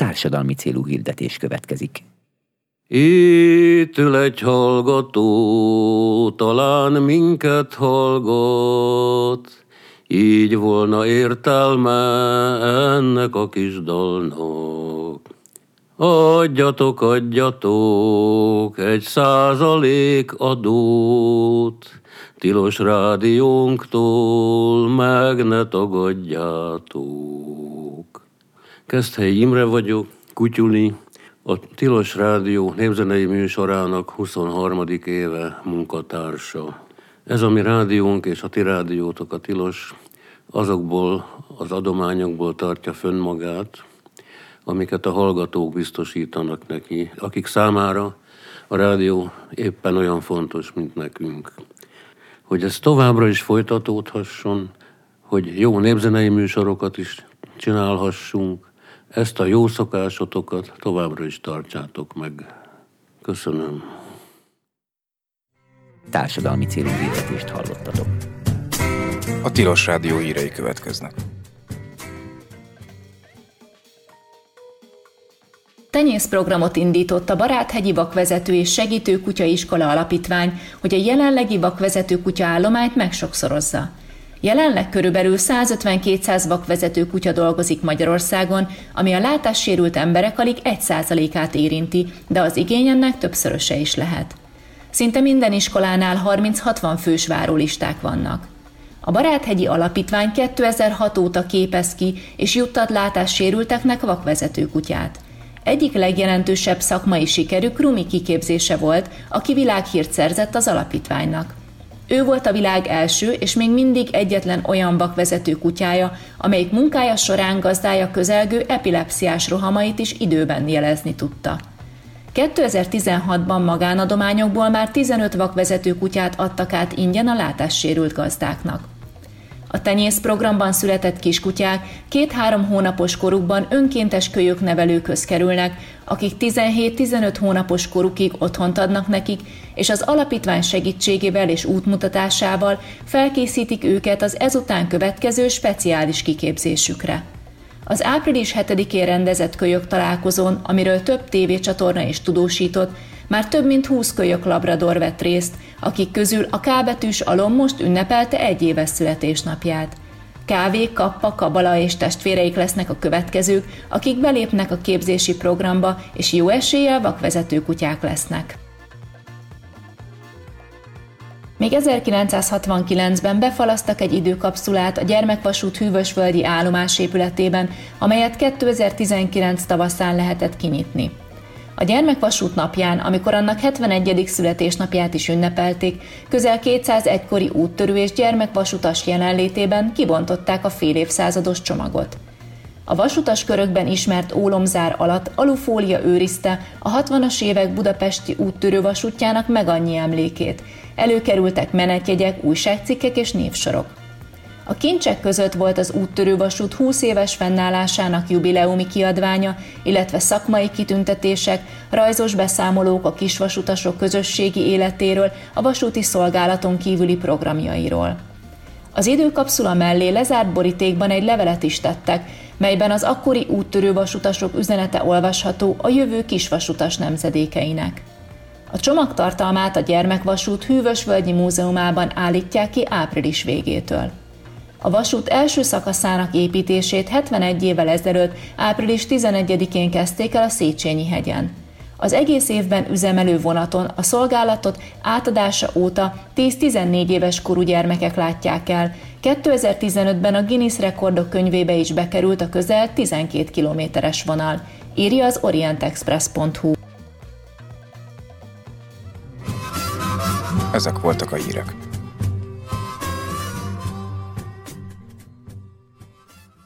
társadalmi célú hirdetés következik. Itt ül egy hallgató, talán minket hallgat, így volna értelme ennek a kis dalnak. Adjatok 1% adót, tilos rádiónktól meg ne tagadjátok. Keszthelyi Imre vagyok, Kutyuli, a Tilos Rádió népzenei műsorának 23. éve munkatársa. Ez a mi rádiónk és a ti rádiótok, a Tilos, azokból az adományokból tartja fönn magát, amiket a hallgatók biztosítanak neki, akik számára a rádió éppen olyan fontos, mint nekünk. Hogy ez továbbra is folytatódhasson, hogy jó népzenei műsorokat is csinálhassunk, ezt a jó szokásotokat továbbra is tartsátok meg. Köszönöm. Társadalmi célú hirdetést hallottatok. A Tilos Rádió hírei következnek. Tenyészprogramot indított a Baráthegyi Vakvezető és Segítő Kutyaiskola Alapítvány, hogy a jelenlegi vakvezető kutya állományt megsokszorozza. Jelenleg körülbelül 150-200 vakvezető kutya dolgozik Magyarországon, ami a látássérült emberek alig 1%-át érinti, de az igény ennek többszöröse is lehet. Szinte minden iskolánál 30-60 fős várólisták vannak. A Baráthegyi Alapítvány 2006 óta képez ki és juttat látássérülteknek vakvezető kutyát. Egyik legjelentősebb szakmai sikerük Rumi kiképzése volt, aki világhírt szerzett az alapítványnak. Ő volt a világ első és még mindig egyetlen olyan vakvezető kutyája, amelyik munkája során gazdája közelgő epilepsziás rohamait is időben jelezni tudta. 2016-ban magánadományokból már 15 vakvezető kutyát adtak át ingyen a látássérült gazdáknak. A tenyészprogramban született kiskutyák 2-3 hónapos korukban önkéntes kölyöknevelőkhöz kerülnek, akik 17-15 hónapos korukig otthont adnak nekik, és az alapítvány segítségével és útmutatásával felkészítik őket az ezután következő speciális kiképzésükre. Az április 7-én rendezett kölyök találkozón, amiről több tévécsatorna is tudósított, már több mint 20 kölyök labrador vett részt, akik közül a K-betűs alom most ünnepelte 1 éves születésnapját. Kávé, Kappa, Kabala és testvéreik lesznek a következők, akik belépnek a képzési programba, és jó eséllyel vakvezető kutyák lesznek. Még 1969-ben befalasztak egy időkapszulát a Gyermekvasút hűvösvölgyi állomás épületében, amelyet 2019 tavaszán lehetett kinyitni. A Gyermekvasút napján, amikor annak 71. születésnapját is ünnepelték, közel 200 egykori úttörő és gyermekvasutas jelenlétében kibontották a fél évszázados csomagot. A vasutas körökben ismert ólomzár alatt alufólia őrizte a 60-as évek budapesti úttörő vasútjának meg annyi emlékét. Előkerültek menetjegyek, újságcikkek és névsorok. A kincsek között volt az úttörővasút 20 éves fennállásának jubileumi kiadványa, illetve szakmai kitüntetések, rajzos beszámolók a kisvasutasok közösségi életéről, a vasúti szolgálaton kívüli programjairól. Az időkapszula mellé lezárt borítékban egy levelet is tettek, melyben az akkori úttörővasutasok üzenete olvasható a jövő kisvasutas nemzedékeinek. A csomagtartalmát a Gyermekvasút Hűvösvölgyi Múzeumában állítják ki április végétől. A vasút első szakaszának építését 71 évvel ezelőtt április 11-én kezdték el a Széchenyi-hegyen. Az egész évben üzemelő vonaton a szolgálatot átadása óta 10-14 éves korú gyermekek látják el. 2015-ben a Guinness rekordok könyvébe is bekerült a közel 12 kilométeres vonal, írja az orientexpress.hu. Ezek voltak a hírek.